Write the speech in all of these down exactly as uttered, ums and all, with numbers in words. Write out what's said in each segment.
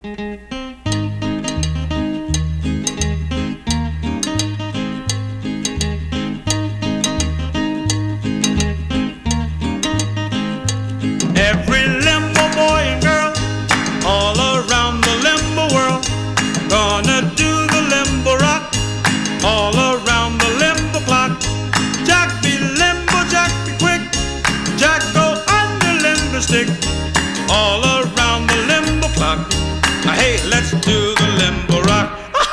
Every limbo boy and girl all around the limbo world gonna do the limbo rock all around the limbo clock. Jack be limbo, Jack be quick, Jack go under limbo stick all around the limbo clock. Now hey, let's do the limbo rock.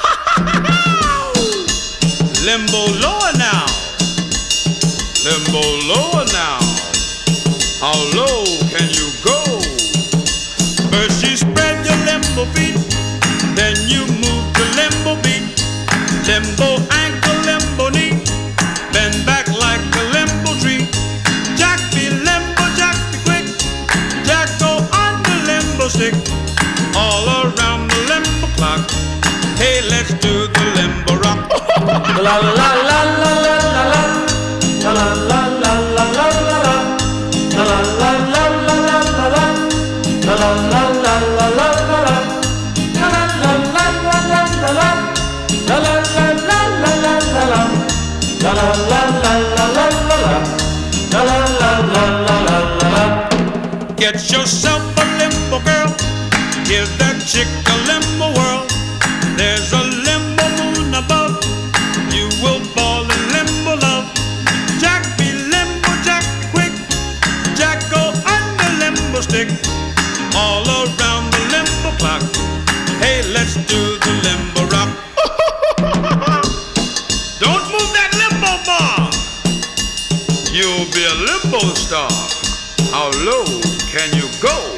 Limbo lower now, limbo lower now. How low can you go? First you spread your limbo feet, then you move to limbo beat. Limbo ankle, limbo knee, bend back like a limbo tree. Jack be limbo, Jack be quick, Jack go on the limbo stick, all around the limbo clock. Hey, let's do the limbo rock. La la la la la la la la la la la la la la la. La la la la la la la la. La la la la la la la la. La la la la la la la la. La la la la la la la la. La la la la la la la la. La la la la la la la. Get yourself a limbo girl, give that chick a limbo whirl. There's a limbo moon above, you will fall in limbo love. Jack be limbo, Jack be quick, Jack go under limbo stick, all around the limbo clock. Hey, let's do the limbo rock. Don't move that limbo bar, you'll be a limbo star. How low can you go?